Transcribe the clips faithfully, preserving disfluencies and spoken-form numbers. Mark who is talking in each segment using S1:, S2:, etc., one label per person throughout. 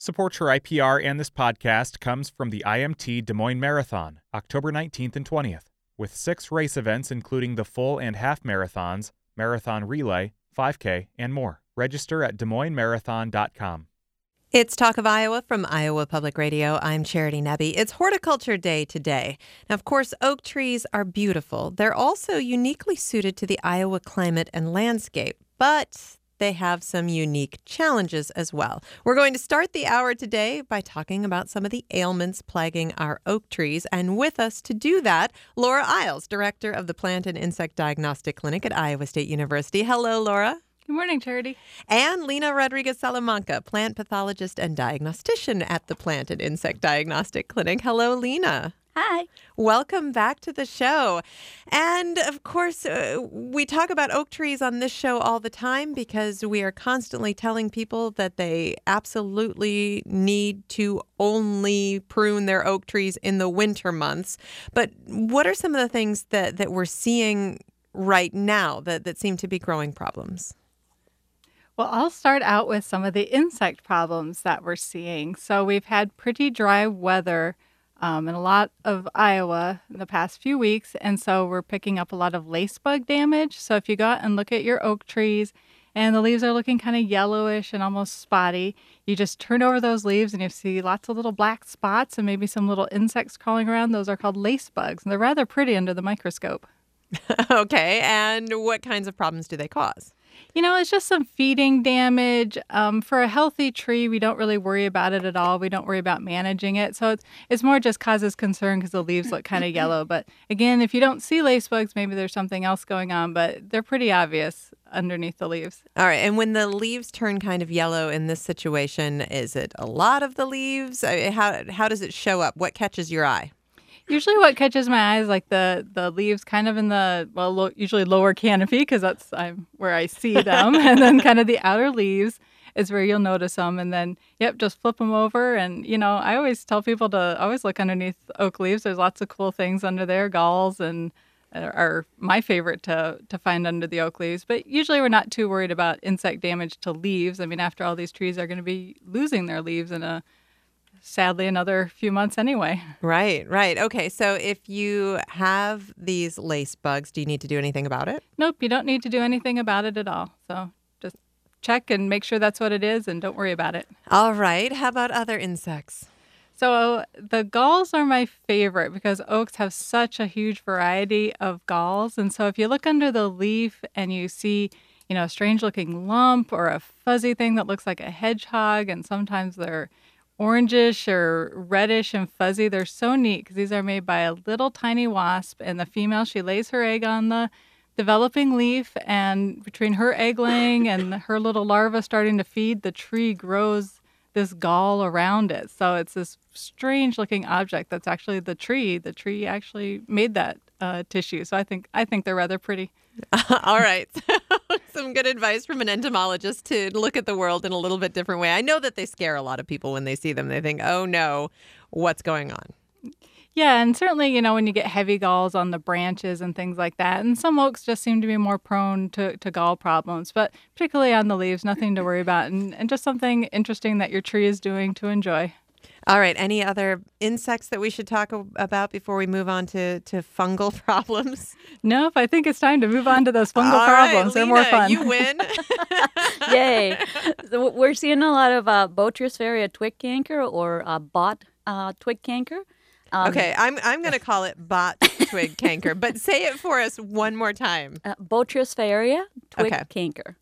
S1: Support for I P R and this podcast comes from the I M T Des Moines Marathon, October nineteenth and twentieth, with six race events including the full and half marathons, marathon relay, five K, and more. Register at des moines marathon dot com.
S2: It's Talk of Iowa from Iowa Public Radio. I'm Charity Nebbe. It's Horticulture Day today. Now, of course, oak trees are beautiful. They're also uniquely suited to the Iowa climate and landscape, but they have some unique challenges as well. We're going to start the hour today by talking about some of the ailments plaguing our oak trees. And with us to do that, Laura Iles, director of the Plant and Insect Diagnostic Clinic at Iowa State University. Hello, Laura.
S3: Good morning, Charity.
S2: And Lena Rodriguez Salamanca, plant pathologist and diagnostician at the Plant and Insect Diagnostic Clinic. Hello, Lena.
S4: Hi.
S2: Welcome back to the show. And of course, uh, we talk about oak trees on this show all the time because we are constantly telling people that they absolutely need to only prune their oak trees in the winter months. But what are some of the things that, that we're seeing right now that, that seem to be growing problems?
S3: Well, I'll start out with some of the insect problems that we're seeing. So we've had pretty dry weather Um, in a lot of Iowa in the past few weeks, and so we're picking up a lot of lacebug damage. So if you go out and look at your oak trees and the leaves are looking kind of yellowish and almost spotty, you just turn over those leaves and you see lots of little black spots and maybe some little insects crawling around. Those are called lacebugs, and they're rather pretty under the microscope.
S2: Okay, and what kinds of problems do they cause?
S3: You know, it's just some feeding damage. Um, for a healthy tree, we don't really worry about it at all. We don't worry about managing it. So it's, it's more just causes concern because the leaves look kind of yellow. But again, if you don't see lace bugs, maybe there's something else going on, but they're pretty obvious underneath the leaves.
S2: All right. And when the leaves turn kind of yellow in this situation, is it a lot of the leaves? I mean, How, how does it show up? What catches your eye?
S3: Usually what catches my eye is like the, the leaves kind of in the, well, lo- usually lower canopy because that's I'm, where I see them. And then kind of the outer leaves is where you'll notice them. And then, yep, just flip them over. And, you know, I always tell people to always look underneath oak leaves. There's lots of cool things under there. Galls and are my favorite to, to find under the oak leaves. But usually we're not too worried about insect damage to leaves. I mean, after all, these trees are going to be losing their leaves in a sadly another few months anyway.
S2: Right, right. Okay, so if you have these lace bugs, do you need to do anything about it?
S3: Nope, you don't need to do anything about it at all. So just check and make sure that's what it is and don't worry about it.
S2: All right. How about other insects?
S3: So the galls are my favorite because oaks have such a huge variety of galls. And so if you look under the leaf and you see, you know, a strange looking lump or a fuzzy thing that looks like a hedgehog, and sometimes they're orangish or reddish and fuzzy. They're so neat because these are made by a little tiny wasp, and the female, she lays her egg on the developing leaf, and between her egg laying and her little larva starting to feed, the tree grows this gall around it. So it's this strange looking object that's actually the tree. The tree actually made that uh, tissue. So I think I think they're rather pretty.
S2: All right. Some good advice from an entomologist to look at the world in a little bit different way. I know that they scare a lot of people when they see them. They think, oh no, what's going on?
S3: Yeah, and certainly, you know, when you get heavy galls on the branches and things like that, and some oaks just seem to be more prone to, to gall problems, but particularly on the leaves, nothing to worry about, and, and just something interesting that your tree is doing to enjoy.
S2: All right. Any other insects that we should talk about before we move on to, to fungal problems?
S3: Nope. I think it's time to move on to those fungal
S2: All
S3: problems.
S2: Right,
S3: They're
S2: Lena,
S3: more fun.
S2: You win.
S4: Yay. So we're seeing a lot of uh, Botryosphaeria twig canker or uh, bot uh, twig canker.
S2: Um, okay. I'm I'm going to call it bot twig canker, but say it for us one more time.
S4: Uh, Botryosphaeria twig
S2: okay.
S4: canker.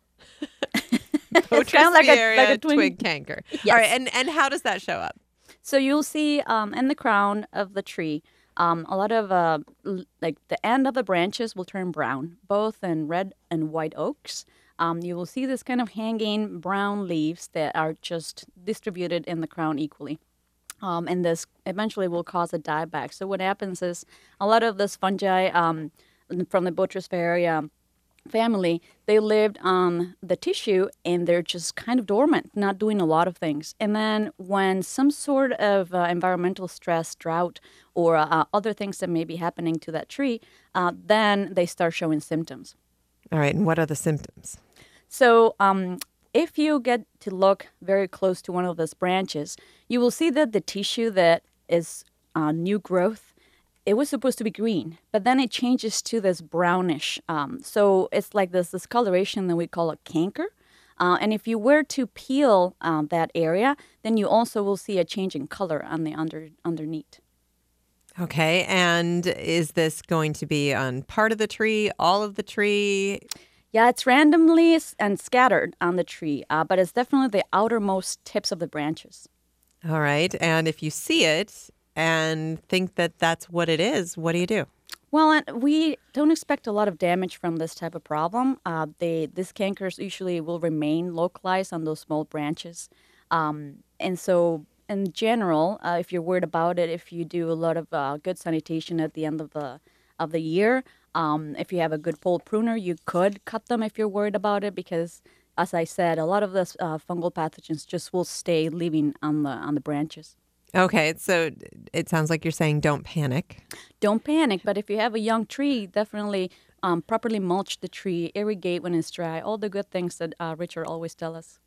S2: It's kind of like a, like a twig, twig canker.
S4: Yes.
S2: All right, and, and how does that show up?
S4: So you'll see um, in the crown of the tree, um, a lot of, uh, l- like the end of the branches will turn brown, both in red and white oaks. Um, you will see this kind of hanging brown leaves that are just distributed in the crown equally. Um, and this eventually will cause a dieback. So what happens is a lot of this fungi um, from the Botryosphaeria family, they lived on the tissue and they're just kind of dormant, not doing a lot of things. And then when some sort of uh, environmental stress, drought, or uh, other things that may be happening to that tree, uh, then they start showing symptoms.
S2: All right. And what are the symptoms?
S4: So um, if you get to look very close to one of those branches, you will see that the tissue that is uh, new growth, it was supposed to be green, but then it changes to this brownish. Um, so it's like this discoloration that we call a canker. Uh, and if you were to peel uh, that area, then you also will see a change in color on the under underneath.
S2: Okay, and is this going to be on part of the tree, all of the tree?
S4: Yeah, it's randomly s- and scattered on the tree, uh, but it's definitely the outermost tips of the branches.
S2: All right, and if you see it and think that that's what it is, what do you do?
S4: Well, and we don't expect a lot of damage from this type of problem. Uh, they, these cankers usually will remain localized on those small branches. Um, and so, in general, uh, if you're worried about it, if you do a lot of uh, good sanitation at the end of the of the year, um, if you have a good pole pruner, you could cut them if you're worried about it because, as I said, a lot of the uh, fungal pathogens just will stay living on the on the branches.
S2: Okay, so it sounds like you're saying don't panic.
S4: Don't panic, but if you have a young tree, definitely um, properly mulch the tree, irrigate when it's dry, all the good things that uh, Richard always tells us.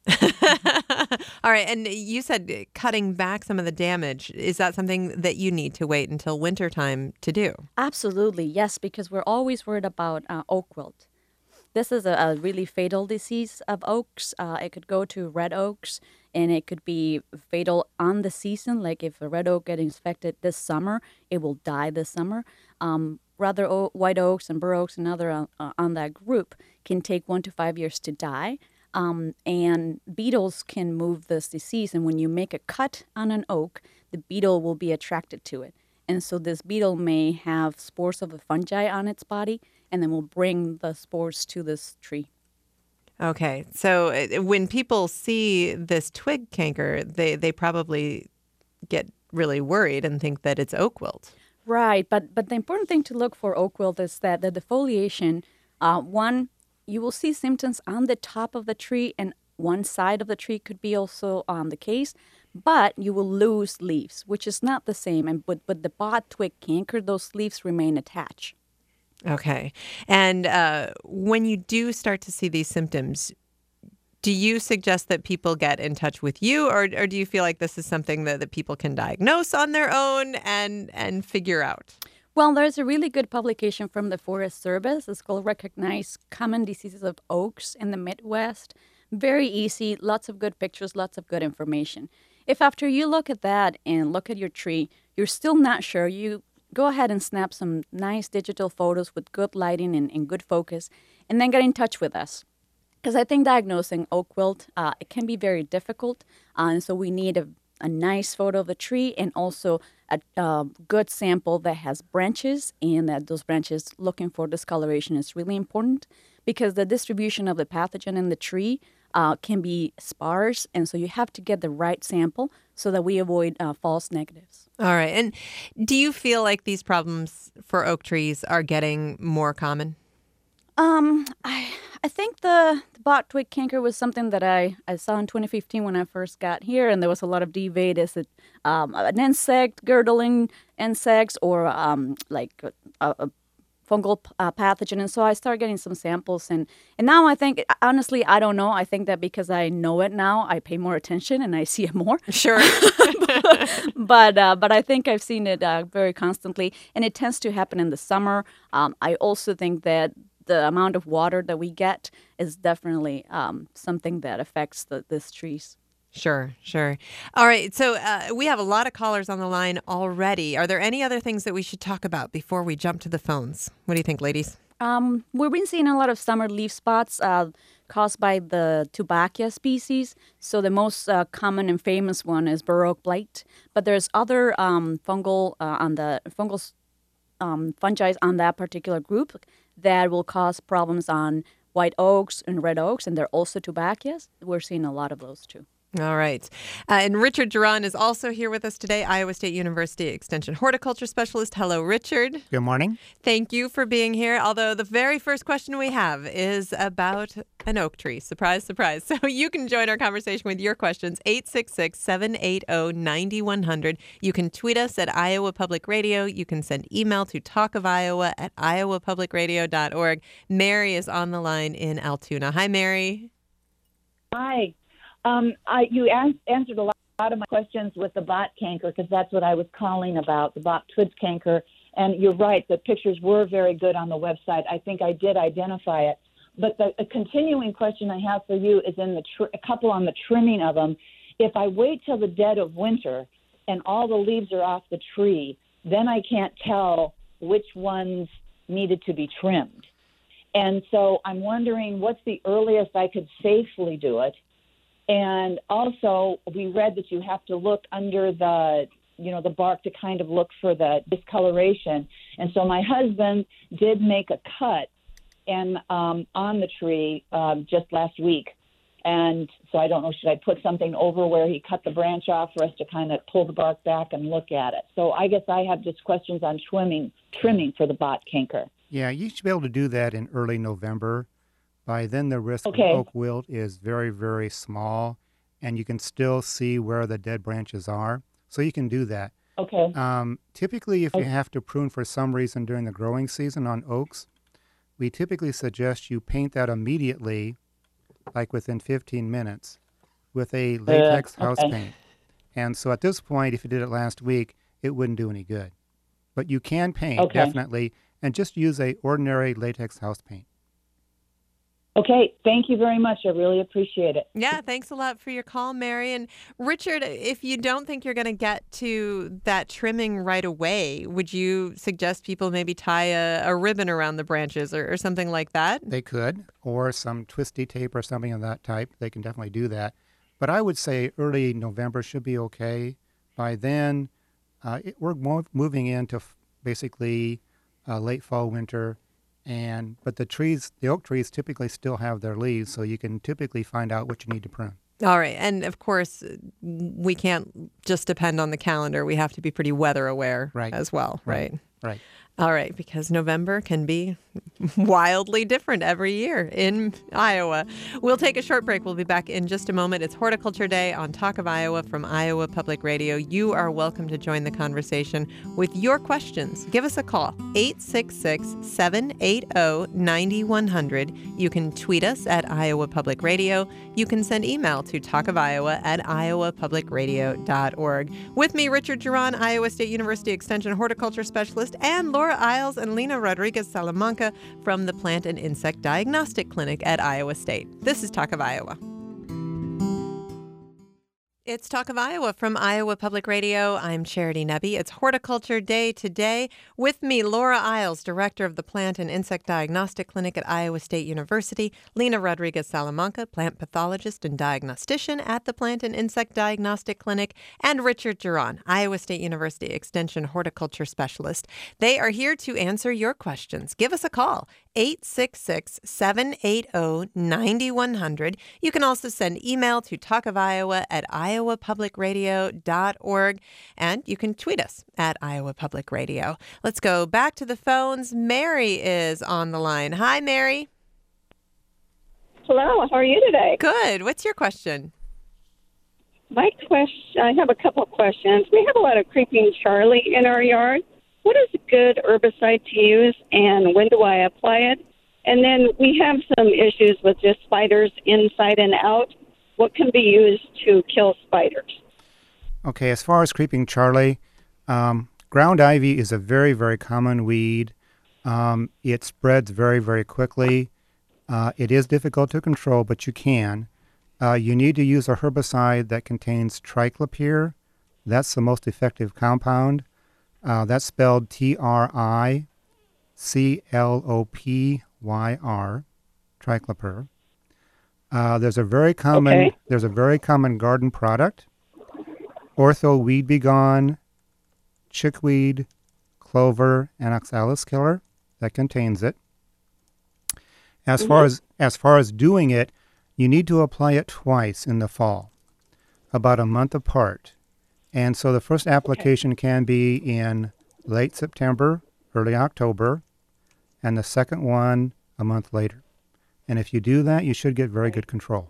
S2: All right, and you said cutting back some of the damage. Is that something that you need to wait until wintertime to do?
S4: Absolutely, yes, because we're always worried about uh, oak wilt. This is a, a really fatal disease of oaks. Uh, it could go to red oaks, and it could be fatal on the season. Like if a red oak gets infected this summer, it will die this summer. Um, rather, o- white oaks and bur oaks and other uh, uh, on that group can take one to five years to die. Um, and beetles can move this disease. And when you make a cut on an oak, the beetle will be attracted to it. And so this beetle may have spores of a fungi on its body, and then will bring the spores to this tree.
S2: Okay, so uh, when people see this twig canker, they, they probably get really worried and think that it's oak wilt.
S4: Right, but but the important thing to look for oak wilt is that the defoliation, uh, one, you will see symptoms on the top of the tree, and one side of the tree could be also um, the case, but you will lose leaves, which is not the same. And but, but the bot twig canker, those leaves remain attached.
S2: Okay, and uh, when you do start to see these symptoms, do you suggest that people get in touch with you, or, or do you feel like this is something that, that people can diagnose on their own and, and figure out?
S4: Well, there's a really good publication from the Forest Service. It's called Recognize Common Diseases of Oaks in the Midwest. Very easy, lots of good pictures, lots of good information. If after you look at that and look at your tree, you're still not sure, you go ahead and snap some nice digital photos with good lighting and, and good focus, and then get in touch with us. Because I think diagnosing oak wilt, uh, it can be very difficult, uh, and so we need a, a nice photo of the tree and also a uh, good sample that has branches, and that those branches looking for discoloration is really important because the distribution of the pathogen in the tree uh, can be sparse, and so you have to get the right sample so that we avoid uh, false negatives.
S2: All right, and do you feel like these problems for oak trees are getting more common?
S4: Um, I I think the, the bot twig canker was something that I, I saw in twenty fifteen when I first got here, and there was a lot of debate. Is it um, an insect, girdling insects, or um, like a, a fungal uh, pathogen? And so I started getting some samples, and, and now I think, honestly, I don't know. I think that because I know it now, I pay more attention and I see it more.
S2: Sure.
S4: but uh, but I think I've seen it uh, very constantly, and it tends to happen in the summer. Um, I also think that the amount of water that we get is definitely um, something that affects the these trees.
S2: Sure, sure. All right, so uh, we have a lot of callers on the line already. Are there any other things that we should talk about before we jump to the phones? What do you think, ladies?
S4: Um, we've been seeing a lot of summer leaf spots uh, caused by the Tubackia species. So the most uh, common and famous one is bur oak blight, but there's other um, fungal uh, on the fungal um, fungi on that particular group that will cause problems on white oaks and red oaks, and they're also Tubackias. We're seeing a lot of those too.
S2: All right. Uh, and Richard Duran is also here with us today, Iowa State University Extension Horticulture Specialist. Hello, Richard.
S5: Good morning.
S2: Thank you for being here. Although the very first question we have is about an oak tree. Surprise, surprise. So you can join our conversation with your questions, eight six six, seven eight zero, nine one zero zero. You can tweet us at Iowa Public Radio. You can send email to talkofiowa at iowa public radio dot org. Mary is on the line in Altoona. Hi, Mary.
S5: Hi. Um, I, you an- answered a lot, lot of my questions with the bot canker because that's what I was calling about, the bot twig canker. And you're right, the pictures were very good on the website. I think I did identify it. But the a continuing question I have for you is in the tr- a couple on the trimming of them. If I wait till the dead of winter and all the leaves are off the tree, then I can't tell which ones needed to be trimmed. And so I'm wondering what's the earliest I could safely do it. And also, we read that you have to look under the, you know, the bark to kind of look for the discoloration. And so my husband did make a cut and um, on the tree um, just last week. And so I don't know, should I put something over where he cut the branch off for us to kind of pull the bark back and look at it? So I guess I have just questions on trimming, trimming for the bot canker.
S6: Yeah, you should be able to do that in early November. By then, the risk
S5: Okay.
S6: of oak wilt is very, very small, and you can still see where the dead branches are. So you can do that.
S5: Okay.
S6: Um, typically, if you have to prune for some reason during the growing season on oaks, we typically suggest you paint that immediately, like within fifteen minutes, with a latex
S5: Uh,
S6: house
S5: okay.
S6: paint. And so at this point, if you did it last week, it wouldn't do any good. But you can paint,
S5: Okay.
S6: definitely, and just use a ordinary latex house paint.
S5: Okay. Thank you very much. I really appreciate it.
S2: Yeah, thanks a lot for your call, Mary. And Richard, if you don't think you're going to get to that trimming right away, would you suggest people maybe tie a, a ribbon around the branches or, or something like that?
S6: They could, or some twisty tape or something of that type. They can definitely do that. But I would say early November should be okay. By then, uh, it, we're mo- moving into f- basically uh, late fall, winter. And but the trees, the oak trees typically still have their leaves, so you can typically find out what you need to prune.
S2: All right. And of course, we can't just depend on the calendar. We have to be pretty weather aware
S6: Right.
S2: as well, right?
S6: Right. Right.
S2: All right, because November can be wildly different every year in Iowa. We'll take a short break. We'll be back in just a moment. It's Horticulture Day on Talk of Iowa from Iowa Public Radio. You are welcome to join the conversation with your questions. Give us a call, eight six six, seven eight zero, nine one zero zero. You can tweet us at Iowa Public Radio. You can send email to talkofiowa at iowa public radio dot org. With me, Richard Duran, Iowa State University Extension Horticulture Specialist, and Laura Isles and Lena Rodriguez Salamanca from the Plant and Insect Diagnostic Clinic at Iowa State. This is Talk of Iowa. It's Talk of Iowa from Iowa Public Radio. I'm Charity Nebbe. It's Horticulture Day today. With me, Laura Isles, Director of the Plant and Insect Diagnostic Clinic at Iowa State University, Lena Rodriguez Salamanca, Plant Pathologist and Diagnostician at the Plant and Insect Diagnostic Clinic, and Richard Duran, Iowa State University Extension Horticulture Specialist. They are here to answer your questions. Give us a call, eight six six, seven eight zero, nine one zero zero. You can also send email to talkofiowa at iowa public radio dot org, and you can tweet us at Iowa Public Radio. Let's go back to the phones. Mary is on the line. Hi, Mary.
S7: Hello, how are you today?
S2: Good. What's your question?
S7: My question, I have a couple of questions. We have a lot of creeping Charlie in our yard. What is a good herbicide to use, and when do I apply it? And then we have some issues with just spiders inside and out. What can be used to kill spiders?
S6: Okay, as far as creeping Charlie, um, ground ivy is a very, very common weed. Um, it spreads very, very quickly. Uh, it is difficult to control, but you can. Uh, you need to use a herbicide that contains triclopyr. That's the most effective compound. Uh, that's spelled T R I C L O P Y R, triclopyr. Uh, there's a very common
S7: Okay.
S6: there's a very common garden product, Ortho Weed Begone, chickweed, clover, and oxalis killer that contains it. As
S7: Mm-hmm.
S6: far as as far as doing it, you need to apply it twice in the fall, about a month apart. And so the first application can be in late September, early October, and the second one a month later. And if you do that, you should get very good control.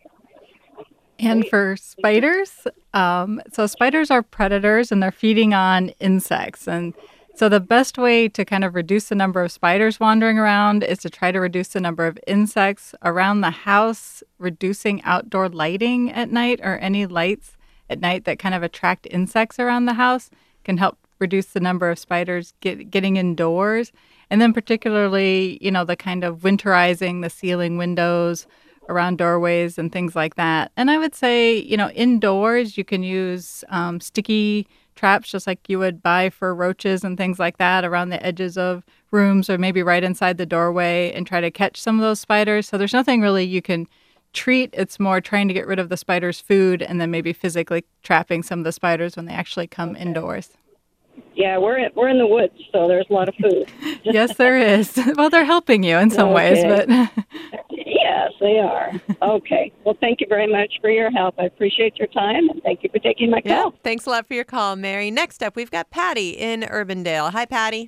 S3: And for spiders, um, so spiders are predators and they're feeding on insects. And So the best way to kind of reduce the number of spiders wandering around is to try to reduce the number of insects around the house, reducing outdoor lighting at night or any lights at night that kind of attract insects around the house can help reduce the number of spiders get, getting indoors. And then particularly, you know, the kind of winterizing the ceiling windows around doorways and things like that. And I would say, you know, indoors you can use um, sticky traps just like you would buy for roaches and things like that around the edges of rooms or maybe right inside the doorway and try to catch some of those spiders. So there's nothing really you can treat. It's more trying to get rid of the spider's food and then maybe physically trapping some of the spiders when they actually come okay. indoors.
S7: Yeah, we're in, we're in the woods, so there's a lot of food.
S3: Yes, there is. Well, they're helping you in some
S7: okay.
S3: ways, but
S7: yes, they are. Okay. Well, thank you very much for your help. I appreciate your time, and thank you for taking my call.
S2: Yeah, thanks a lot for your call, Mary. Next up, we've got Patty in Urbandale. Hi, Patty.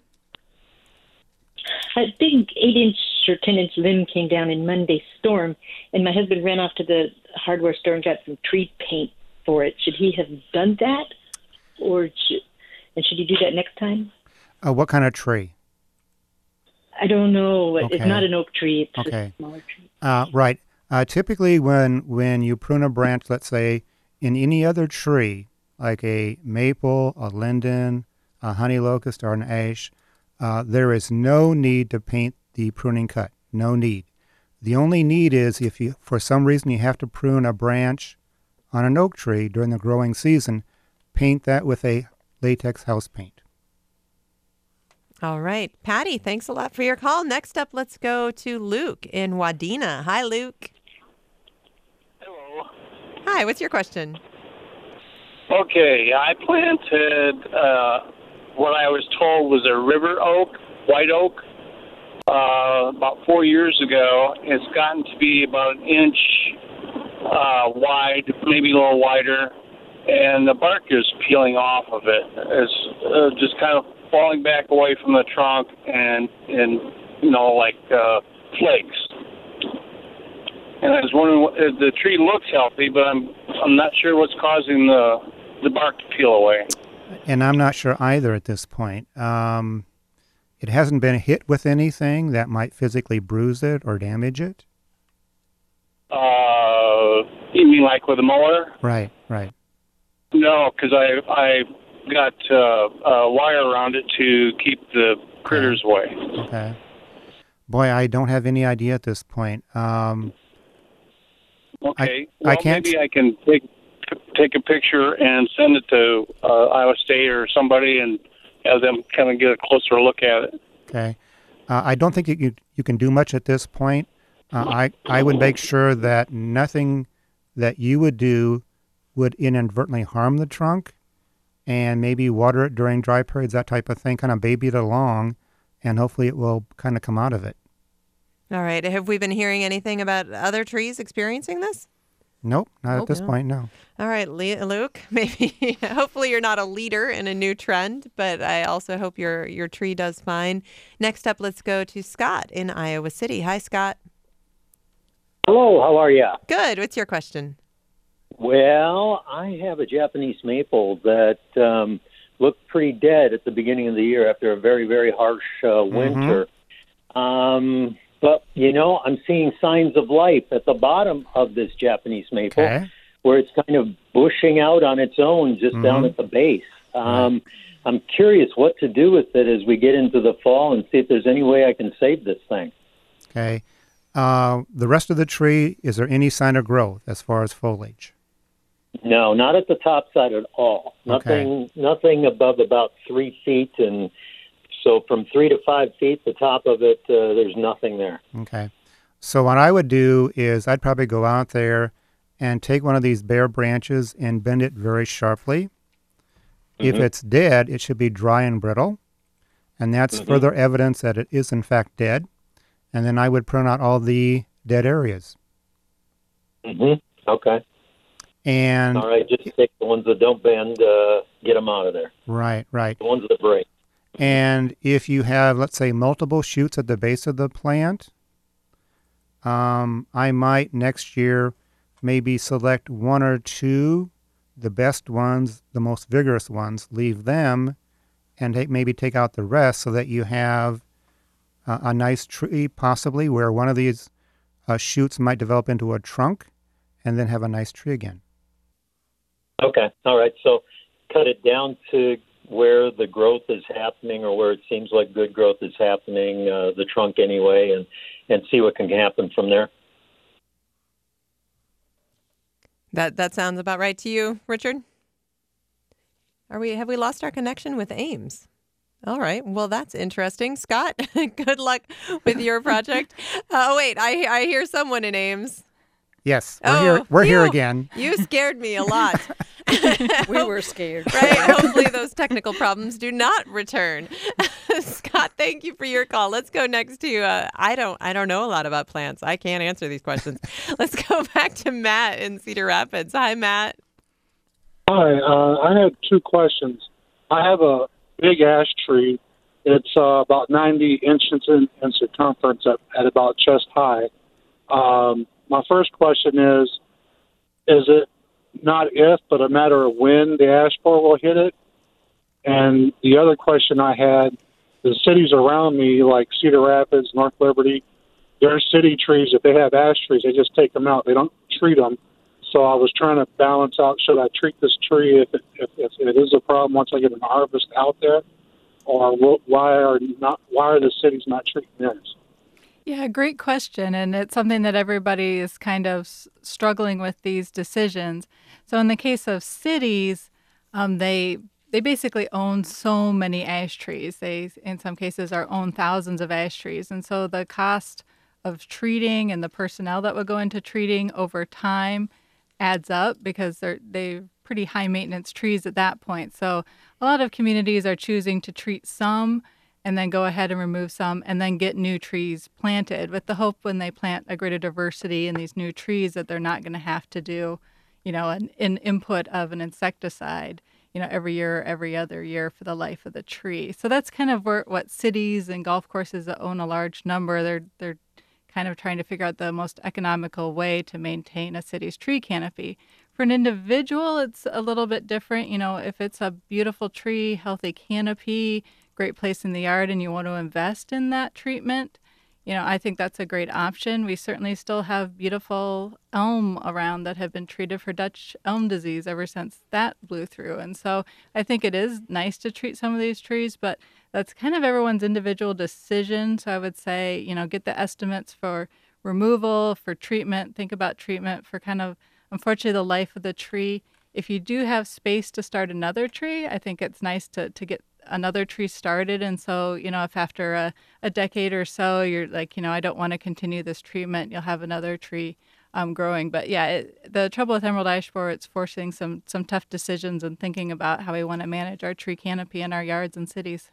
S8: A big eight-inch or ten-inch limb came down in Monday's storm, and my husband ran off to the hardware store and got some tree paint for it. Should he have done that, or should, and should he do that next time?
S6: Uh, what kind of tree?
S8: I don't know.
S6: Okay.
S8: It's not an oak tree. It's
S6: okay.
S8: a smaller tree.
S6: Uh, right. Uh, typically, when when you prune a branch, let's say in any other tree, like a maple, a linden, a honey locust, or an ash, uh, there is no need to paint the pruning cut. No need. The only need is if you, for some reason, you have to prune a branch on an oak tree during the growing season, paint that with a latex house paint.
S2: All right. Patty, thanks a lot for your call. Next up, let's go to Luke in Wadena. Hi, Luke.
S9: Hello.
S2: Hi, what's your question?
S9: Okay, I planted uh, what I was told was a river oak, white oak, uh, about four years ago. It's gotten to be about an inch uh, wide, maybe a little wider, and the bark is peeling off of it. It's uh, just kind of falling back away from the trunk and, and you know, like uh, flakes. And I was wondering, if the tree looks healthy, but I'm I'm not sure what's causing the the bark to peel away.
S6: And I'm not sure either at this point. Um, it hasn't been hit with anything that might physically bruise it or damage it?
S9: Uh, you mean like with a mower?
S6: Right, right.
S9: No, because I I got uh, a wire around it to keep the critters away.
S6: Okay. Boy, I don't have any idea at this point. Um,
S9: okay.
S6: I,
S9: well,
S6: I can't...
S9: maybe I can take take a picture and send it to uh, Iowa State or somebody and have them kind of get a closer look at it.
S6: Okay. Uh, I don't think you you can do much at this point. Uh, I I would make sure that nothing that you would do would inadvertently harm the trunk, and maybe water it during dry periods, that type of thing, kind of baby it along, and hopefully it will kind of come out of it.
S2: All right. Have we been hearing anything about other trees experiencing this?
S6: Nope, not
S2: Nope,
S6: at this
S2: no.
S6: point, no.
S2: All right, Le- Luke, maybe, hopefully you're not a leader in a new trend, but I also hope your, your tree does fine. Next up, let's go to Scott in Iowa City. Hi, Scott.
S10: Hello, how are you?
S2: Good. What's your question?
S10: Well, I have a Japanese maple that um, looked pretty dead at the beginning of the year after a very, very harsh uh, winter. Mm-hmm. Um, but, you know, I'm seeing signs of life at the bottom of this Japanese maple,
S6: okay.
S10: where it's kind of bushing out on its own just mm-hmm. down at the base. Um, right. I'm curious what to do with it as we get into the fall and see if there's any way I can save this thing.
S6: Okay. Uh, the rest of the tree, is there any sign of growth as far as foliage?
S10: No, not at the top side at all. Nothing,
S6: okay.
S10: nothing above about three feet, and so from three to five feet, the top of it, uh, there's nothing there.
S6: Okay. So what I would do is I'd probably go out there and take one of these bare branches and bend it very sharply. Mm-hmm. If it's dead, it should be dry and brittle, and that's mm-hmm. further evidence that it is in fact dead. And then I would prune out all the dead areas.
S10: Mm-hmm. Okay.
S6: And
S10: all right, just take the ones that don't bend, uh, get them out of there.
S6: Right, right.
S10: The ones that break.
S6: And if you have, let's say, multiple shoots at the base of the plant, um, I might next year maybe select one or two, the best ones, the most vigorous ones, leave them, and take, maybe take out the rest so that you have uh, a nice tree, possibly, where one of these uh, shoots might develop into a trunk and then have a nice tree again.
S10: Okay. All right. So cut it down to where the growth is happening or where it seems like good growth is happening, uh, the trunk anyway, and, and see what can happen from there.
S2: That that sounds about right to you, Richard? Are we have we lost our connection with Ames? All right. Well, that's interesting. Scott, good luck with your project. Uh, oh, wait, I I hear someone in Ames.
S6: Yes, we're
S2: oh,
S6: here. We're
S2: you,
S6: here again.
S2: You scared me a lot.
S11: We were scared.
S2: Right? Hopefully those technical problems do not return. Scott, thank you for your call. Let's go next to uh, I don't I don't know a lot about plants. I can't answer these questions. Let's go back to Matt in Cedar Rapids. Hi, Matt.
S12: Hi. Uh, I had two questions. I have a big ash tree. It's uh, about ninety inches in, in circumference at, at about chest high. Um, my first question is, is it not if, but a matter of when the ash borer will hit it? And the other question I had, the cities around me, like Cedar Rapids, North Liberty, their city trees, if they have ash trees, they just take them out. They don't treat them. So I was trying to balance out, should I treat this tree if it, if, if it is a problem once I get an harvest out there? Or why are not why are the cities not treating theirs?
S3: Yeah, great question. And it's something that everybody is kind of s- struggling with these decisions. So in the case of cities, um, they they basically own so many ash trees. They, in some cases, are own thousands of ash trees. And so the cost of treating and the personnel that would go into treating over time adds up because they're they're pretty high maintenance trees at that point. So a lot of communities are choosing to treat some and then go ahead and remove some and then get new trees planted with the hope when they plant a greater diversity in these new trees that they're not going to have to do, you know, an, an input of an insecticide, you know, every year or every other year for the life of the tree. So that's kind of where, what cities and golf courses that own a large number, they're they're kind of trying to figure out the most economical way to maintain a city's tree canopy. For an individual, it's a little bit different. You know, if it's a beautiful tree, healthy canopy, great place in the yard, and you want to invest in that treatment, you know, I think that's a great option. We certainly still have beautiful elm around that have been treated for Dutch elm disease ever since that blew through. And so I think it is nice to treat some of these trees, but that's kind of everyone's individual decision. So I would say, you know, get the estimates for removal, for treatment, think about treatment for kind of, unfortunately, the life of the tree. If you do have space to start another tree, I think it's nice to, to get another tree started. And so, you know, if after a, a decade or so, you're like, you know, I don't want to continue this treatment, you'll have another tree um, growing. But yeah, it, the trouble with emerald ash borer, it's forcing some, some tough decisions and thinking about how we want to manage our tree canopy in our yards and cities.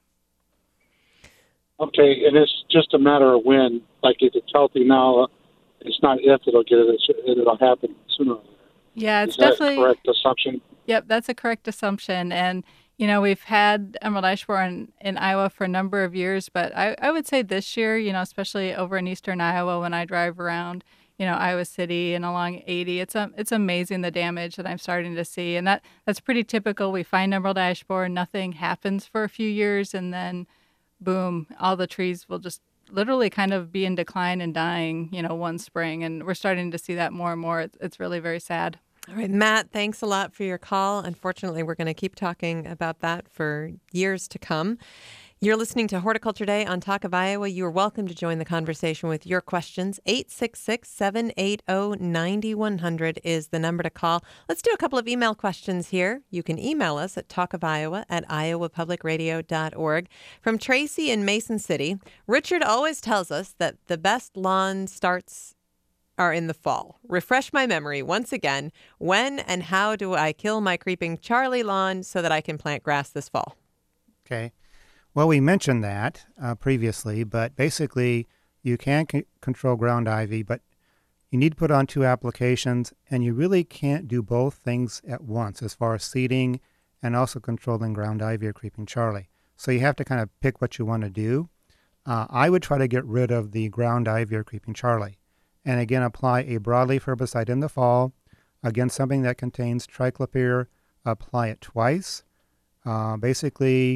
S12: Okay, and it's just a matter of when. Like if it's healthy now, it's not if it'll get it, it'll happen sooner or later.
S3: Yeah, it's
S12: Is that
S3: definitely
S12: a correct assumption?
S3: Yep, that's a correct assumption. And, you know, we've had emerald ash borer in, in Iowa for a number of years, but I, I would say this year, you know, especially over in eastern Iowa when I drive around, you know, Iowa City and along eighty, it's um, it's amazing the damage that I'm starting to see. And that, that's pretty typical. We find emerald ash borer, nothing happens for a few years, and then boom, all the trees will just literally kind of be in decline and dying, you know, one spring. And we're starting to see that more and more. It's, it's really very sad.
S2: All right, Matt, thanks a lot for your call. Unfortunately, we're going to keep talking about that for years to come. You're listening to Horticulture Day on Talk of Iowa. You are welcome to join the conversation with your questions. eight six six, seven eight zero, nine one zero zero is the number to call. Let's do a couple of email questions here. You can email us at talkofiowa at iowa public radio dot org. From Tracy in Mason City, Richard always tells us that the best lawn starts are in the fall. Refresh my memory once again. When and how do I kill my creeping Charlie lawn so that I can plant grass this fall?
S6: Okay. Well, we mentioned that uh, previously, but basically you can c- control ground ivy, but you need to put on two applications, and you really can't do both things at once as far as seeding and also controlling ground ivy or creeping Charlie. So you have to kind of pick what you want to do. Uh, I would try to get rid of the ground ivy or creeping Charlie, and again apply a broadleaf herbicide in the fall. Again, something that contains triclopyr, apply it twice. Uh, basically,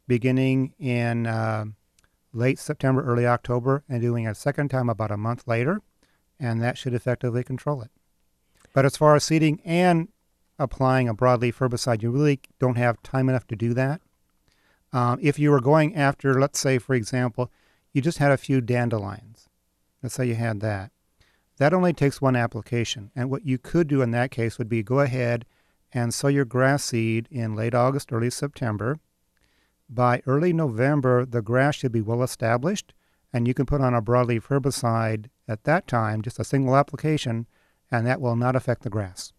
S6: beginning in uh, late September, early October, and doing a second time about a month later, and that should effectively control it. But as far as seeding and applying a broadleaf herbicide, you really don't have time enough to do that. Um, if you were going after, let's say, for example, you just had a few dandelions. Let's say you had that. That only takes one application. And what you could do in that case would be go ahead and sow your grass seed in late August, early September. By early November, the grass should be well established, and you can put on a broadleaf herbicide at that time, just a single application, and that will not affect the grass.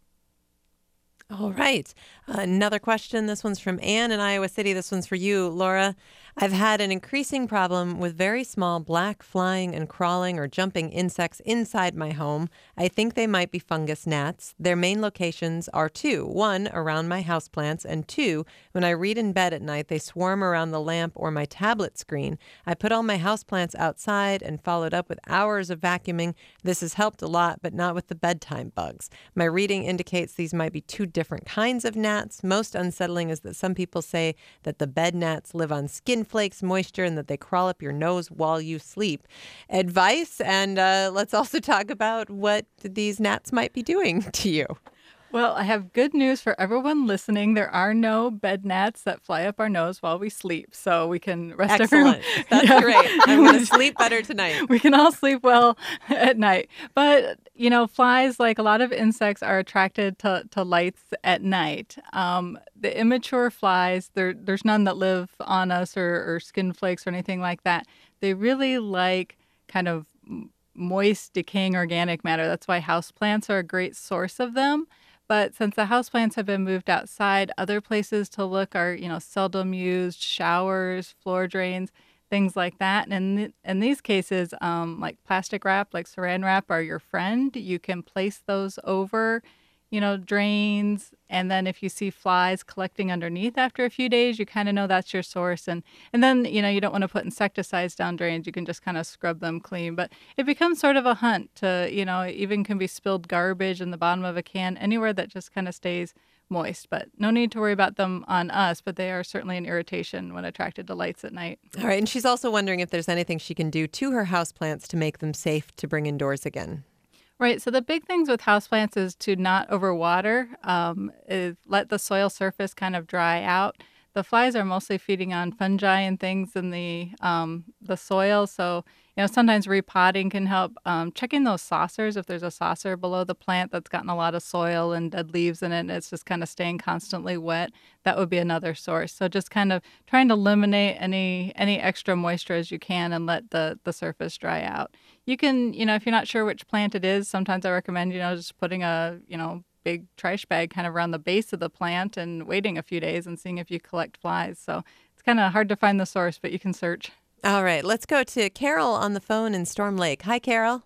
S2: All right. Uh, another question. This one's from Ann in Iowa City. This one's for you, Laura. I've had an increasing problem with very small black flying and crawling or jumping insects inside my home. I think they might be fungus gnats. Their main locations are two. One, around my houseplants, and two, when I read in bed at night, they swarm around the lamp or my tablet screen. I put all my houseplants outside and followed up with hours of vacuuming. This has helped a lot, but not with the bedtime bugs. My reading indicates these might be two different kinds of gnats. Most unsettling is that some people say that the bed gnats live on skin flakes, moisture, and that they crawl up your nose while you sleep. Advice, and uh, let's also talk about what these gnats might be doing to you.
S3: Well, I have good news for everyone listening. There are no bed gnats that fly up our nose while we sleep, so we can rest
S2: Excellent.
S3: everyone.
S2: That's
S3: Yeah.
S2: great. I'm going to sleep better tonight.
S3: We can all sleep well at night. But, you know, flies, like a lot of insects, are attracted to, to lights at night. Um, the immature flies, there, there's none that live on us or, or skin flakes or anything like that. They really like kind of moist, decaying organic matter. That's why houseplants are a great source of them. But since the houseplants have been moved outside, other places to look are, you know, seldom used showers, floor drains, things like that. And in, th- in these cases, um, like plastic wrap, like saran wrap, are your friend. You can place those over, you know, drains. And then if you see flies collecting underneath after a few days, you kind of know that's your source. And, and then, you know, you don't want to put insecticides down drains. You can just kind of scrub them clean. But it becomes sort of a hunt to, you know, even can be spilled garbage in the bottom of a can, anywhere that just kind of stays moist. But no need to worry about them on us, but they are certainly an irritation when attracted to lights at night.
S2: All right. And she's also wondering if there's anything she can do to her houseplants to make them safe to bring indoors again.
S3: Right. So the big things with houseplants is to not overwater, um, is let the soil surface kind of dry out. The flies are mostly feeding on fungi and things in the um, the soil. So, you know, sometimes repotting can help. Um, checking those saucers, if there's a saucer below the plant that's gotten a lot of soil and dead leaves in it, and it's just kind of staying constantly wet, that would be another source. So just kind of trying to eliminate any any extra moisture as you can and let the, the surface dry out. You can, you know, if you're not sure which plant it is, sometimes I recommend, you know, just putting a, you know, big trash bag kind of around the base of the plant and waiting a few days and seeing if you collect flies. So it's kind of hard to find the source, but you can search.
S2: All right. Let's go to Carol on the phone in Storm Lake. Hi, Carol.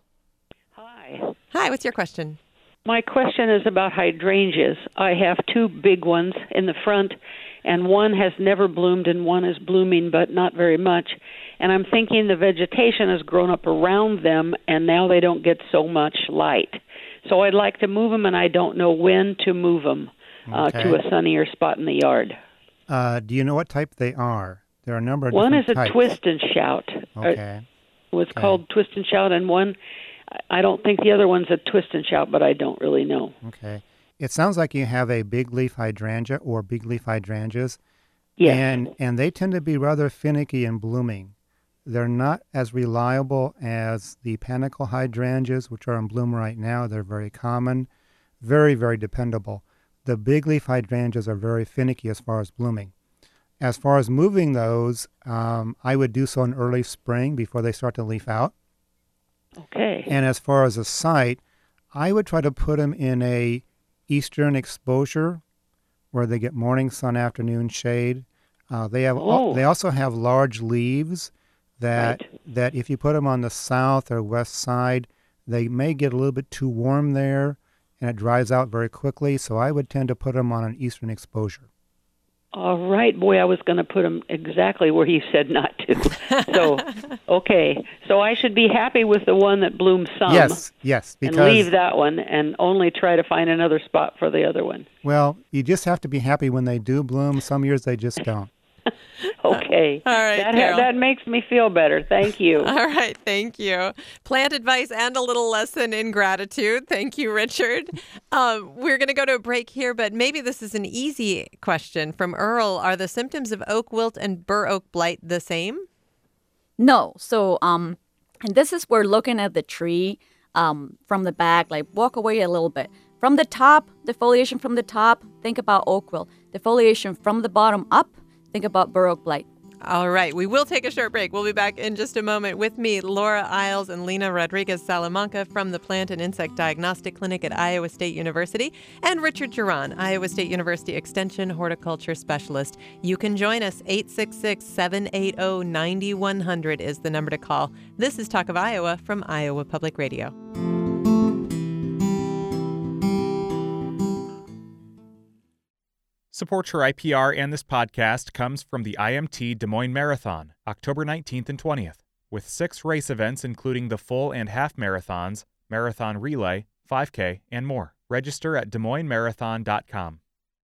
S13: Hi.
S2: Hi. What's your question?
S13: My question is about hydrangeas. I have two big ones in the front, and one has never bloomed and one is blooming, but not very much. And I'm thinking the vegetation has grown up around them, and now they don't get so much light. So I'd like to move them, and I don't know when to move them uh,
S6: Okay.
S13: to a sunnier spot in the yard.
S6: Uh, do you know what type they are? There are a number of
S13: One is
S6: different
S13: a
S6: types.
S13: twist and shout.
S6: Okay.
S13: It was
S6: Okay.
S13: called twist and shout, and one, I don't think the other one's a twist and shout, but I don't really know.
S6: Okay. It sounds like you have a big leaf hydrangea or big leaf hydrangeas.
S13: Yes.
S6: And, and they tend to be rather finicky in blooming. They're not as reliable as the panicle hydrangeas, which are in bloom right now. They're very common, very, very dependable. The big leaf hydrangeas are very finicky as far as blooming. As far as moving those, um, I would do so in early spring before they start to leaf out.
S13: Okay.
S6: And as far as a site, I would try to put them in a eastern exposure where they get morning sun, afternoon shade. Uh, they have al-
S13: Oh.
S6: they also have large leaves that that if you put them on the south or west side, they may get a little bit too warm there, and it dries out very quickly. So I would tend to put them on an eastern exposure.
S13: All right, boy, I was going to put them exactly where you said not to. So, okay. So I should be happy with the one that blooms some.
S6: Yes, yes, because
S13: and leave that one and only try to find another spot for the other one.
S6: well, you just have to be happy when they do bloom. Some years they just don't.
S13: Okay.
S2: All right,
S13: that,
S2: Carol.
S13: that makes me feel better. Thank you.
S2: All right, thank you. Plant advice and a little lesson in gratitude. Thank you, Richard. Um, we're going to go to a break here, but maybe this is an easy question from Earl. Are the symptoms of oak wilt and bur oak blight the same?
S4: No. So, um, and this is where looking at the tree um, from the back, like walk away a little bit. From the top, defoliation from the top, think about oak wilt. Defoliation from the bottom up, think about bur oak blight.
S2: All right, we will take a short break. We'll be back in just a moment. With me, Laura Isles and Lena Rodriguez Salamanca from the Plant and Insect Diagnostic Clinic at Iowa State University, and Richard Geron, Iowa State University Extension Horticulture Specialist. You can join us. eight six six, seven eight zero, nine one zero zero is the number to call. This is Talk of Iowa from Iowa Public Radio.
S1: Support for I P R and this podcast comes from the I M T Des Moines Marathon, October nineteenth and twentieth, with six race events including the full and half marathons, marathon relay, five K, and more. Register at des moines marathon dot com.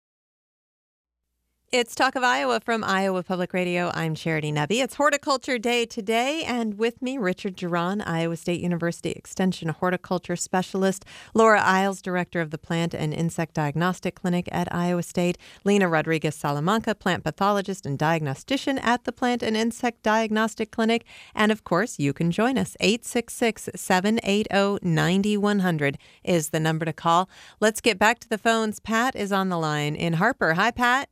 S2: It's Talk of Iowa from Iowa Public Radio. I'm Charity Nebbe. It's Horticulture Day today, and with me, Richard Geron, Iowa State University Extension Horticulture Specialist, Laura Isles, Director of the Plant and Insect Diagnostic Clinic at Iowa State, Lena Rodriguez Salamanca, Plant Pathologist and Diagnostician at the Plant and Insect Diagnostic Clinic, and of course, you can join us. eight six six, seven eight zero, nine one zero zero is the number to call. Let's get back to the phones. Pat is on the line in Harper. Hi, Pat.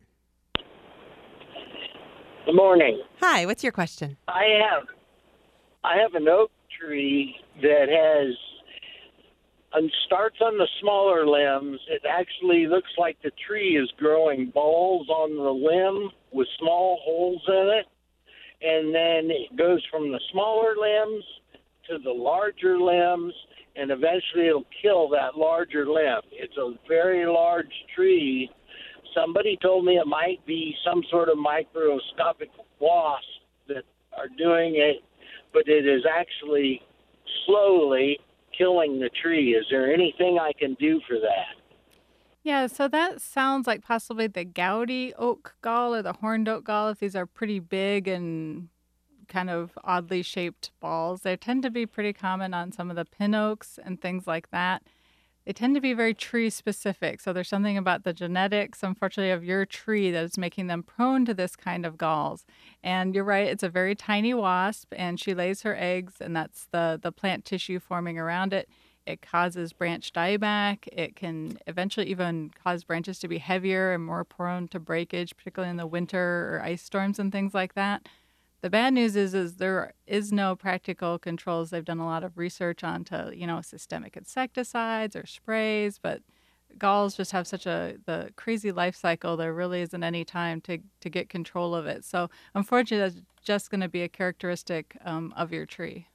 S14: Good morning.
S2: Hi, what's your question?
S14: I have I have an oak tree that has and starts on the smaller limbs. It actually looks like the tree is growing balls on the limb with small holes in it, and then it goes from the smaller limbs to the larger limbs, and eventually it'll kill that larger limb. It's a very large tree. Somebody told me it might be some sort of microscopic wasps that are doing it, but it is actually slowly killing the tree. Is there anything I can do for that?
S3: Yeah, so that sounds like possibly the gouty oak gall or the horned oak gall. If these are pretty big and kind of oddly shaped balls, they tend to be pretty common on some of the pin oaks and things like that. They tend to be very tree specific. So there's something about the genetics, unfortunately, of your tree that is making them prone to this kind of galls. And you're right, it's a very tiny wasp, and she lays her eggs, and that's the, the plant tissue forming around it. It causes branch dieback. It can eventually even cause branches to be heavier and more prone to breakage, particularly in the winter or ice storms and things like that. The bad news is, is there is no practical controls. They've done a lot of research onto, you know, systemic insecticides or sprays, but galls just have such a the crazy life cycle. There really isn't any time to, to get control of it. So unfortunately, that's just going to be a characteristic um, of your tree.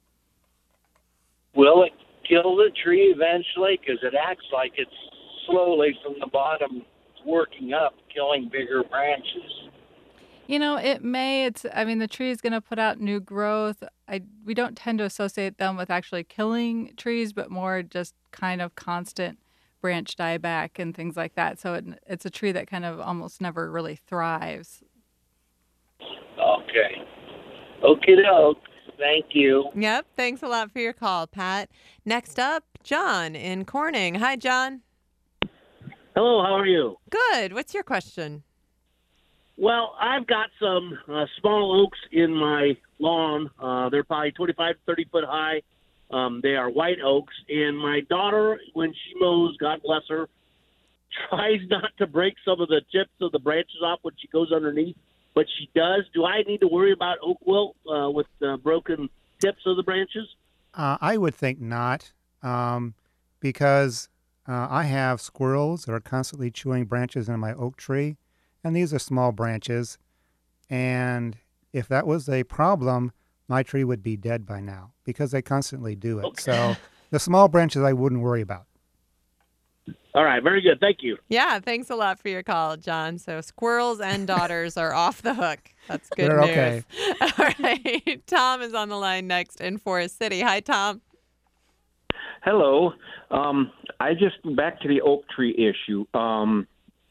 S14: Will it kill the tree eventually? Because it acts like it's slowly from the bottom working up, killing bigger branches.
S3: You know, it may. It's. I mean, the tree is going to put out new growth. I we don't tend to associate them with actually killing trees, but more just kind of constant branch dieback and things like that. So it, it's a tree that kind of almost never really thrives.
S14: Okay. Okie doke. Thank you.
S2: Yep. Thanks a lot for your call, Pat. Next up, John in Corning. Hi, John.
S15: Hello. How are you?
S2: Good. What's your question?
S15: Well, I've got some uh, small oaks in my lawn. Uh, they're probably twenty-five to thirty foot high. Um, they are white oaks. And my daughter, when she mows, God bless her, tries not to break some of the tips of the branches off when she goes underneath. But she does. Do I need to worry about oak wilt uh, with uh, broken tips of the branches?
S6: Uh, I would think not, um, because uh, I have squirrels that are constantly chewing branches in my oak tree. And these are small branches, and if that was a problem, my tree would be dead by now because they constantly do it. Okay. So the small branches I wouldn't worry about.
S15: All right, very good. Thank you.
S2: Yeah, thanks a lot for your call, John. So squirrels and daughters are off the hook. That's good
S6: They're
S2: news.
S6: Okay.
S2: All right, Tom is on the line next in Forest City. Hi, Tom.
S16: Hello. Um, I just, back to the oak tree issue. Um,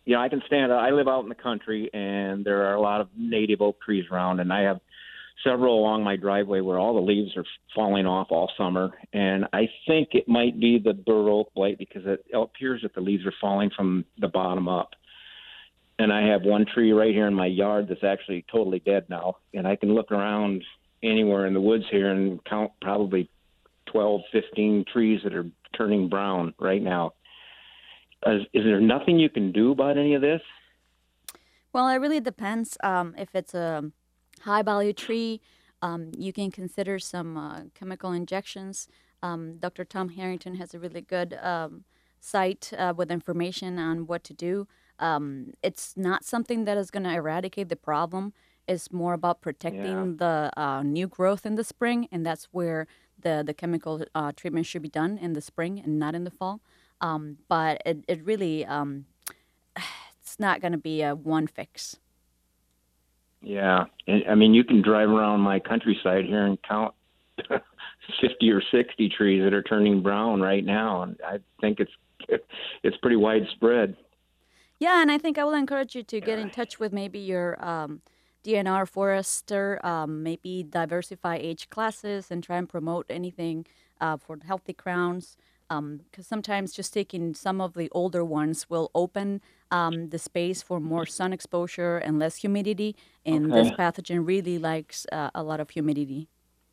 S16: you know, I can stand. I live out in the country, and there are a lot of native oak trees around, and I have several along my driveway where all the leaves are falling off all summer. And I think it might be the bur oak blight because it appears that the leaves are falling from the bottom up. And I have one tree right here in my yard that's actually totally dead now. And I can look around anywhere in the woods here and count probably twelve, fifteen trees that are turning brown right now. Is, is there nothing you can do about any of this?
S4: Well, it really depends. Um, if it's a high value tree, um, you can consider some uh, chemical injections. Um, Doctor Tom Harrington has a really good um, site uh, with information on what to do. Um, it's not something that is going to eradicate the problem. It's more about protecting the uh, new growth in the spring, and that's where the, the chemical uh, treatment should be done in the spring and not in the fall. Um, but it, it really, um, it's not going to be a one fix.
S16: Yeah. I mean, you can drive around my countryside here and count fifty or sixty trees that are turning brown right now. And I think it's, it's pretty widespread.
S4: Yeah, and I think I will encourage you to get in touch with maybe your um, D N R forester, um, maybe diversify age classes and try and promote anything uh, for healthy crowns. Because um, sometimes just taking some of the older ones will open um, the space for more sun exposure and less humidity. And
S16: Okay.
S4: this pathogen really likes uh, a lot of humidity.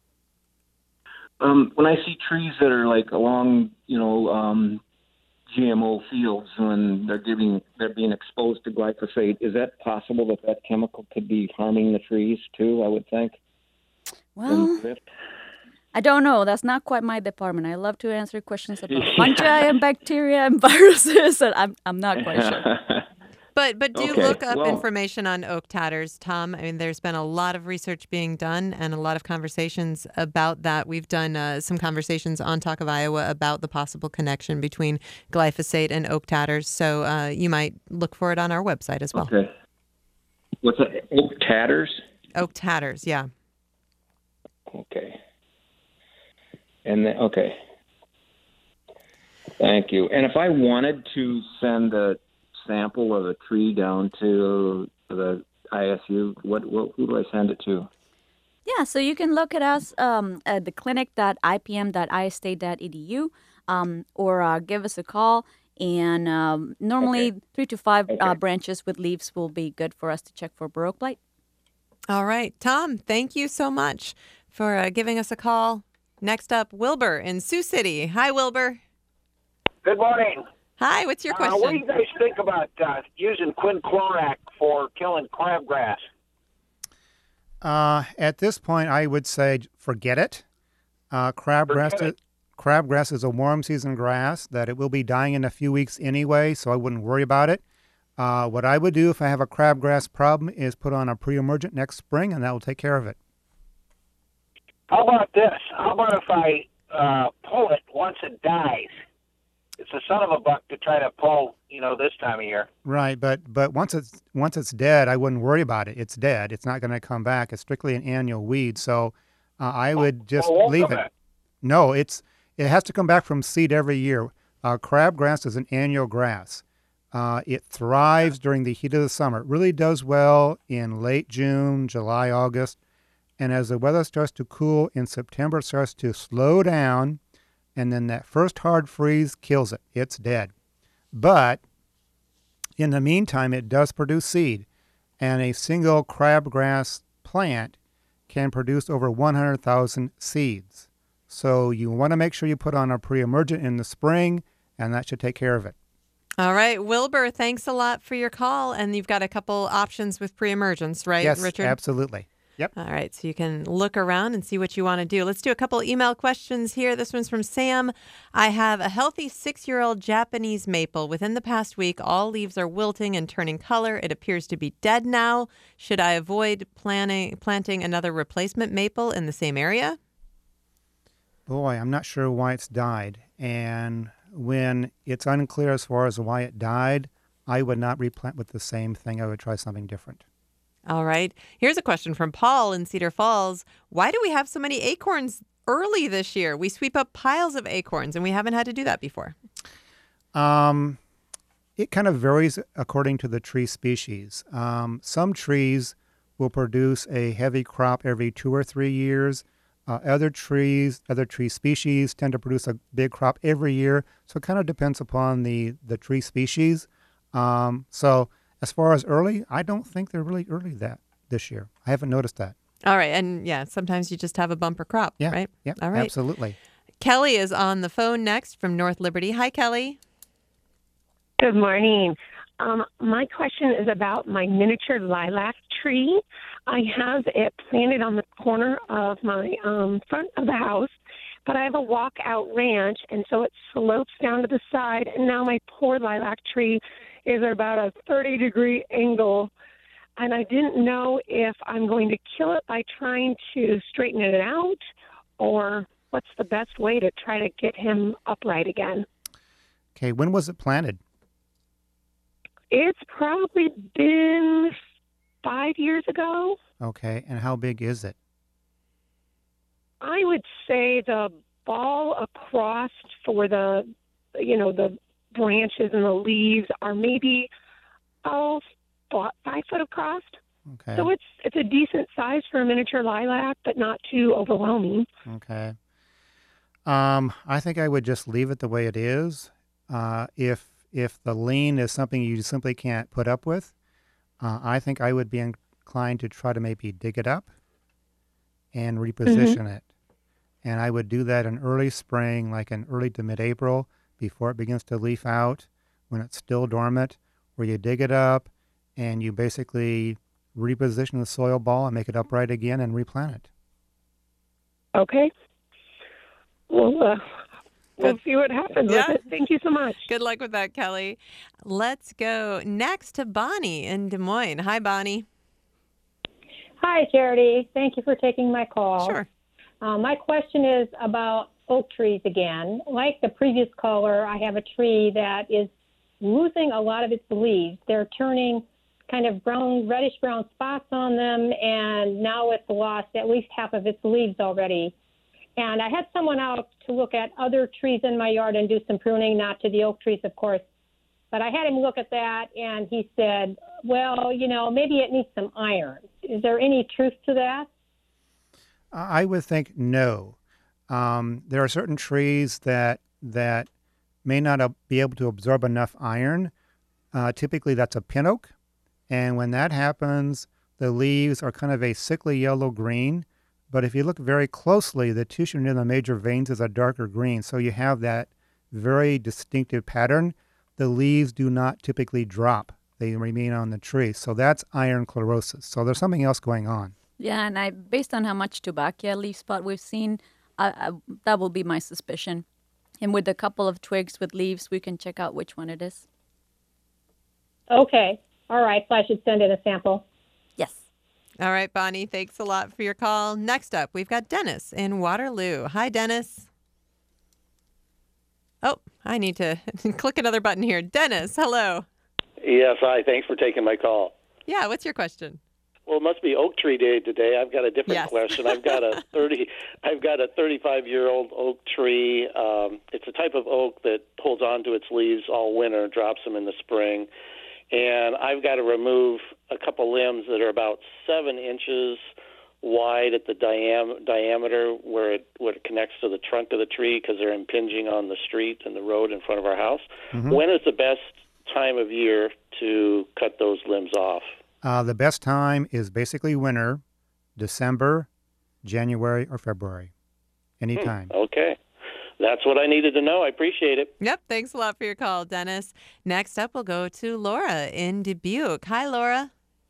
S16: Um, when I see trees that are like along, you know, um, G M O fields when they're giving, they're being exposed to glyphosate, is that possible that that chemical could be harming the trees too? I would think.
S4: Well,
S16: And-
S4: I don't know. That's not quite my department. I love to answer questions about fungi and bacteria and viruses, and I'm I'm not quite sure.
S2: But but do
S4: Okay,
S2: look up
S4: well-
S2: information on oak tatters, Tom. I mean, there's been a lot of research being done and a lot of conversations about that. We've done uh, some conversations on Talk of Iowa about the possible connection between glyphosate and oak tatters. So uh, you might look for it on our website as well.
S16: Okay. What's that? Oak tatters?
S2: Oak tatters, yeah.
S16: Okay. And then, okay. Thank you. And if I wanted to send a sample of a tree down to the I S U, what, what who do I send it to?
S4: Yeah, so you can look at us um, at the clinic dot I P M dot I state dot E D U um, or uh, give us a call. And um, normally three to five uh, branches with leaves will be good for us to check for bur oak blight.
S2: All right. Tom, thank you so much for uh, giving us a call. Next up, Wilbur in Sioux City. Hi, Wilbur.
S17: Good morning.
S2: Hi, what's your
S17: Uh,
S2: question?
S17: what do you guys think about uh, using quinclorac for killing crabgrass?
S6: Uh, at this point, I would say forget it. Uh, crabgrass,
S17: Forget it.
S6: crabgrass is a warm season grass that it will be dying in a few weeks anyway, so I wouldn't worry about it. Uh, what I would do if I have a crabgrass problem is put on a pre-emergent next spring, and that will take care of it.
S17: How about this? How about if I uh, pull it once it dies? It's a son of a buck to try to pull, you know, this time of year.
S6: Right, but but once it's once it's dead, I wouldn't worry about it. It's dead. It's not going to come back. It's strictly an annual weed, so uh, I would just
S17: oh, it won't
S6: leave
S17: come
S6: it.
S17: back.
S6: No, it's it has to come back from seed every year. Uh, crabgrass is an annual grass. Uh, it thrives during the heat of the summer. It really does well in late June, July, August, and as the weather starts to cool in September, it starts to slow down. And then that first hard freeze kills it. It's dead. But in the meantime, it does produce seed. And a single crabgrass plant can produce over one hundred thousand seeds. So you want to make sure you put on a pre-emergent in the spring, and that should take care of it.
S2: All right, Wilbur, thanks a lot for your call. And you've got a couple options with pre-emergence, right,
S6: yes,
S2: Richard?
S6: absolutely. Yep.
S2: All right, so you can look around and see what you want to do. Let's do a couple email questions here. This one's from Sam. I have a healthy six-year-old Japanese maple. Within the past week, all leaves are wilting and turning color. It appears to be dead now. Should I avoid planting, planting another replacement maple in the same area?
S6: Boy, I'm not sure why it's died. And when it's unclear as far as why it died, I would not replant with the same thing. I would try something different.
S2: All right. Here's a question from Paul in Cedar Falls. Why do we have so many acorns early this year? We sweep up piles of acorns, and we haven't had to do that before.
S6: Um, it kind of varies according to the tree species. Um, some trees will produce a heavy crop every two or three years. Uh, other trees, other tree species tend to produce a big crop every year. So it kind of depends upon the, the tree species. Um, so as far as early, I don't think they're really early that this year. I haven't noticed that.
S2: All right. And yeah, sometimes you just have a bumper crop,
S6: Yeah,
S2: right?
S6: yeah,
S2: All right.
S6: absolutely.
S2: Kelly is on the phone next from North Liberty. Hi, Kelly.
S18: Good morning. Um, my question is about my miniature lilac tree. I have it planted on the corner of my um, front of the house, but I have a walkout ranch, and so it slopes down to the side, and now my poor lilac tree is at about a thirty-degree angle, and I didn't know if I'm going to kill it by trying to straighten it out, or what's the best way to try to get him upright again.
S6: Okay, when was it planted?
S18: It's probably been five years ago.
S6: Okay, and how big is it?
S18: I would say the ball across for the, you know, the branches and the leaves are maybe, oh, five foot across.
S6: Okay.
S18: So it's it's a decent size for a miniature lilac, but not too overwhelming.
S6: Okay. Um, I think I would just leave it the way it is. Uh, if if the lean is something you simply can't put up with, uh, I think I would be inclined to try to maybe dig it up and reposition
S18: Mm-hmm.
S6: it. And I would do that in early spring, like in early to mid-April, before it begins to leaf out, when it's still dormant, where you dig it up and you basically reposition the soil ball and make it upright again and replant it.
S18: Okay. Well, uh, we'll
S2: Good.
S18: see what happens
S2: Yeah.
S18: with it. Thank you so much.
S2: Good luck with that, Kelly. Let's go next to Bonnie in Des Moines. Hi, Bonnie.
S19: Hi, Charity. Thank you for taking my call.
S2: Sure.
S19: Uh, my question is about oak trees again. Like the previous caller, I have a tree that is losing a lot of its leaves. They're turning kind of brown, reddish-brown spots on them, and now it's lost at least half of its leaves already. And I had someone out to look at other trees in my yard and do some pruning, not to the oak trees, of course. But I had him look at that, and he said, well, you know, maybe it needs some iron. Is there any truth to that?
S6: I would think no. Um, there are certain trees that that may not uh, be able to absorb enough iron. Uh, typically, that's a pin oak. And when that happens, the leaves are kind of a sickly yellow green. But if you look very closely, the tissue near the major veins is a darker green. So you have that very distinctive pattern. The leaves do not typically drop. They remain on the tree. So that's iron chlorosis. So there's something else going on.
S4: Yeah, and I, based on how much Tobackia leaf spot we've seen, I, I, that will be my suspicion. And with a couple of twigs with leaves, we can check out which one it is.
S19: Okay. All right. So I should send in a sample.
S4: Yes.
S2: All right, Bonnie, thanks a lot for your call. Next up, we've got Dennis in Waterloo. Hi, Dennis. Oh, I need to click another button here. Dennis, hello.
S20: Yes, hi. Thanks for taking my call.
S2: Yeah, what's your question?
S20: Well, it must be Oak Tree Day today. I've got a different
S2: Yes.
S20: question. I've got a thirty, I've got a thirty-five-year-old oak tree. Um, it's a type of oak that holds on to its leaves all winter, drops them in the spring, and I've got to remove a couple limbs that are about seven inches wide at the diam- diameter where it where it connects to the trunk of the tree because they're impinging on the street and the road in front of our house.
S6: Mhm.
S20: When is the best time of year to cut those limbs off?
S6: Uh, the best time is basically winter, December, January, or February. Anytime.
S20: Hmm, okay. That's what I needed to know. I appreciate it.
S2: Yep, thanks a lot for your call, Dennis. Next up, we'll go to Laura in Dubuque. Hi, Laura.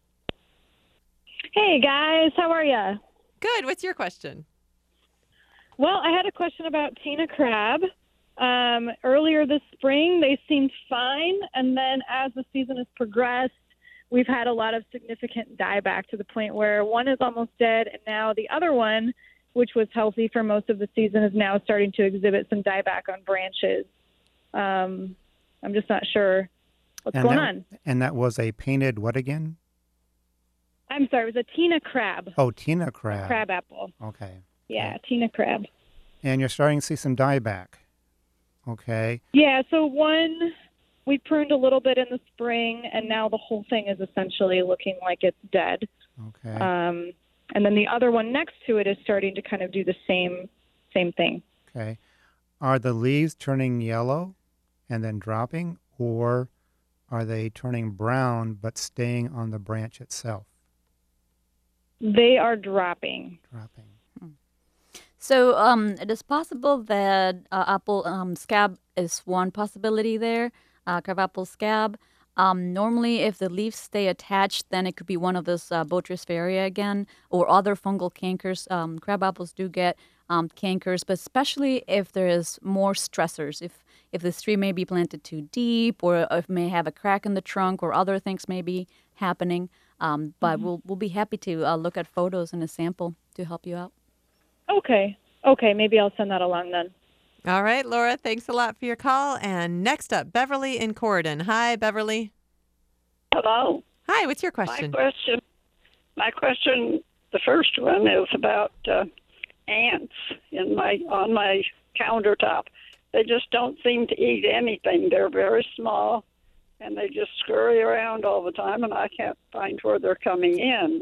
S21: Hey, guys. How are you?
S2: Good. What's your question?
S21: Well, I had a question about Tina crab. Um, earlier this spring, they seemed fine, and then as the season has progressed, we've had a lot of significant dieback to the point where one is almost dead, and now the other one, which was healthy for most of the season, is now starting to exhibit some dieback on branches. Um, I'm just not sure what's
S6: and
S21: going
S6: that,
S21: on.
S6: And that was a painted what again?
S21: I'm sorry, it was a Tina crab.
S6: Oh, Tina crab.
S21: Crab apple.
S6: Okay.
S21: Yeah, Tina crab.
S6: And you're starting to see some dieback. Okay.
S21: Yeah, so one we pruned a little bit in the spring, and now the whole thing is essentially looking like it's dead.
S6: Okay.
S21: Um, and then the other one next to it is starting to kind of do the same same thing.
S6: Okay. Are the leaves turning yellow and then dropping, or are they turning brown but staying on the branch itself?
S21: They are dropping.
S6: Dropping.
S4: So um, it is possible that uh, apple um, scab is one possibility there, uh, crabapple scab. Um, normally, if the leaves stay attached, then it could be one of those uh, Botrytis variegae again, or other fungal cankers. Um, crab apples do get um, cankers, but especially if there is more stressors. If if this tree may be planted too deep, or if it may have a crack in the trunk, or other things may be happening. Um, but
S21: Mhm.
S4: we'll we'll be happy to uh, look at photos and a sample to help you out.
S21: Okay. Okay, maybe I'll send that along then.
S2: All right, Laura, thanks a lot for your call. And next up, Beverly in Corydon. Hi, Beverly.
S5: Hello.
S2: Hi, what's your question?
S5: My question, my question, the first one is about uh, ants in my on my countertop. They just don't seem to eat anything. They're very small, and they just scurry around all the time, and I can't find where they're coming in.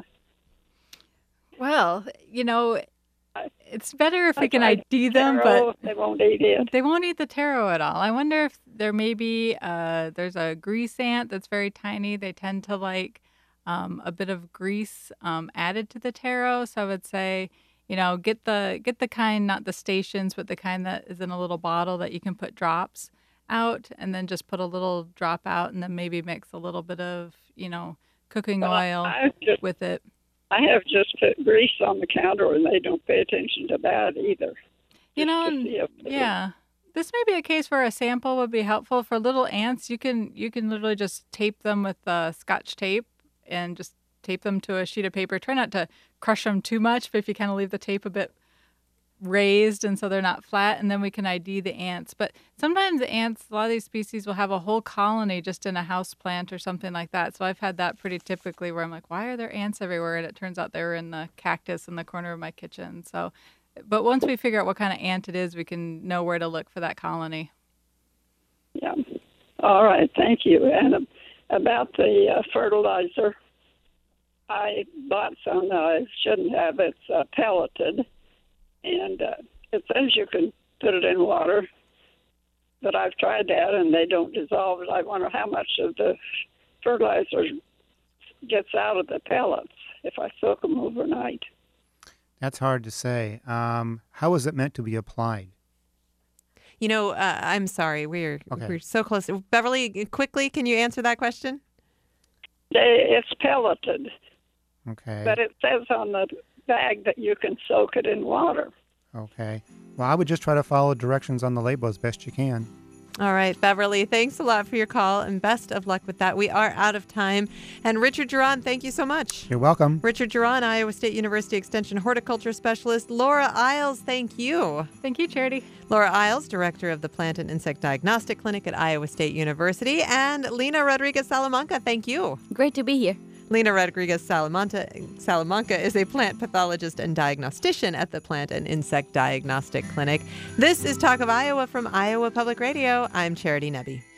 S3: Well, you know, it's better if we
S5: I
S3: can
S5: tried
S3: I D them,
S5: taro,
S3: but
S5: they won't eat it.
S3: They won't eat the taro at all. I wonder if there may be uh, there's a grease ant that's very tiny. They tend to like um, a bit of grease um, added to the taro. So I would say, you know, get the get the kind, not the stations, but the kind that is in a little bottle that you can put drops out, and then just put a little drop out, and then maybe mix a little bit of, you know, cooking
S5: Well,
S3: oil
S5: I just-
S3: with it.
S5: I have just put grease on the counter, and they don't pay attention to that either.
S3: You know,
S5: to
S3: and-
S5: see if they-
S3: yeah. This may be a case where a sample would be helpful for little ants. You can you can literally just tape them with uh, Scotch tape and just tape them to a sheet of paper. Try not to crush them too much, but if you kind of leave the tape a bit raised and so they're not flat, and then we can I D the ants. But sometimes the ants, a lot of these species will have a whole colony just in a house plant or something like that. So I've had that pretty typically where I'm like, why are there ants everywhere? And it turns out they were in the cactus in the corner of my kitchen. So, but once we figure out what kind of ant it is, we can know where to look for that colony.
S5: Yeah. All right. Thank you. And um, about the uh, fertilizer, I bought some that I shouldn't have. It's uh, pelleted, and uh, it says you can put it in water, but I've tried that and they don't dissolve it. I wonder how much of the fertilizer gets out of the pellets if I soak them overnight.
S6: That's hard to say. Um, how is it meant to be applied?
S2: You know, uh, I'm sorry. We're
S6: Okay.
S2: we're so close. Beverly, quickly, can you answer that question?
S5: They, it's pelleted,
S6: Okay.
S5: but it says on the bag that you can soak it in water.
S6: Okay. Well, I would just try to follow directions on the label as best you can.
S2: All right, Beverly, thanks a lot for your call and best of luck with that. We are out of time. And Richard Duran, thank you so much.
S6: You're welcome.
S2: Richard Duran, Iowa State University Extension Horticulture Specialist. Laura Isles, thank you.
S3: Thank you, Charity.
S2: Laura Isles, Director of the Plant and Insect Diagnostic Clinic at Iowa State University. And Lena Rodriguez Salamanca, thank you.
S4: Great to be here.
S2: Lena Rodriguez Salamanca, Salamanca is a plant pathologist and diagnostician at the Plant and Insect Diagnostic Clinic. This is Talk of Iowa from Iowa Public Radio. I'm Charity Nebbe.